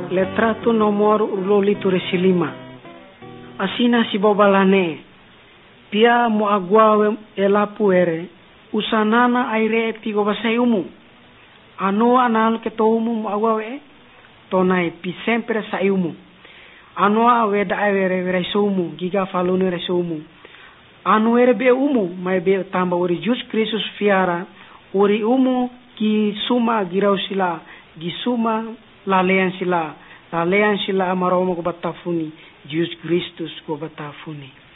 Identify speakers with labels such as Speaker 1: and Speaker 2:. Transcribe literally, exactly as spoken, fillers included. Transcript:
Speaker 1: Letrato nomor uloli turesi lima. Asina si bobalane. Pia mo agua elapu ere. Usanana aire etigo basayumu. Ano anal ketoumu mo agua we. Tonai pi sempre sayumu. Ano awe da ere resumu. Giga falune resumu. Ano ere be umu. Mai be tamba uri Jus Kristus fiara. Uri umu ki suma girau sila. Gisuma lalean sila. Lalean sila amaromo ko batafuni. Jus Kristus ko batafuni.